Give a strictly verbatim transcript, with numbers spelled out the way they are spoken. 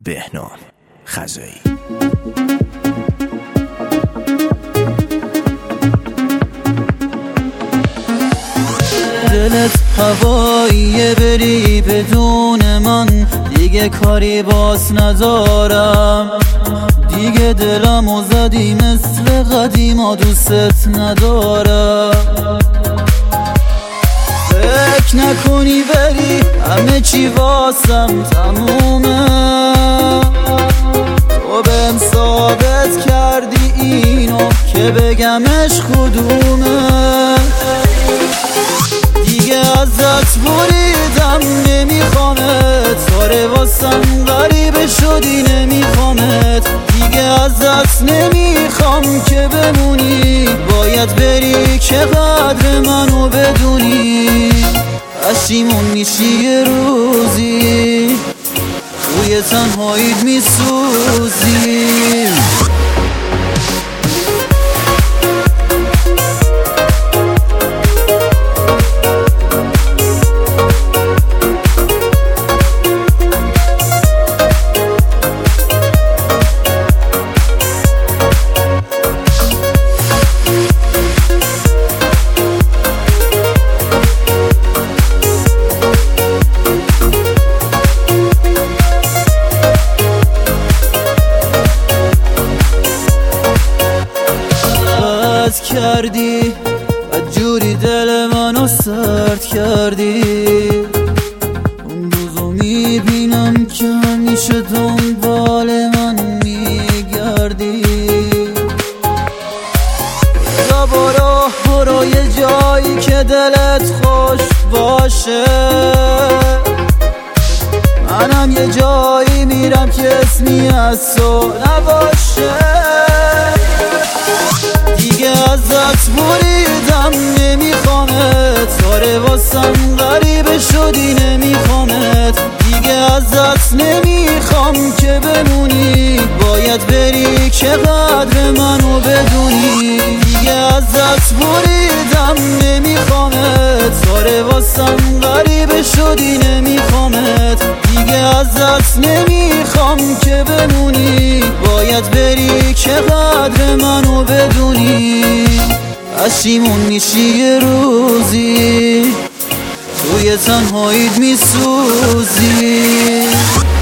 بهنام خزایی. دلت هواییه بری بدون من، دیگه کاری باز ندارم. دیگه دلمو زدی مثل قدیما، دوست ندارم. فکر نکنی بری همه چی واسم تمومه، تو بهم ثابت کردی اینو که بگمش کدومه. دیگه ازت بریدم نمیخوامت، تاره واسم غریبه شدی نمیخوامت. دیگه ازت نمیخوام که بمونی، باید بری که قدر منو بدونی. پشیمون میشی یه روزی، توی تنهاییت میسوزی. کردی و جوری دل منو سرد کردی. اون روزو میبینم که همیشه دنبال من میگردی. بزا برو برو یه جایی که دلت خوش باشه، منم یه جایی میرم که اسمی از تو نباشه. دیگه ازت بریدم نمیخوامت، تاره واسم غریبه شدی نمیخوامت. دیگه ازت نمیخوام که بمونی، باید بری که قدر منو بدونی. دیگه ازت بریدم نمیخوامت، تاره واسم غریبه شدی نمیخوامت. دیگه ازت نمیخوام که بمونی، باید بری که قدر منو بدونی. پشیمون میشی یه روزی، توی تنهاییت میسوزی.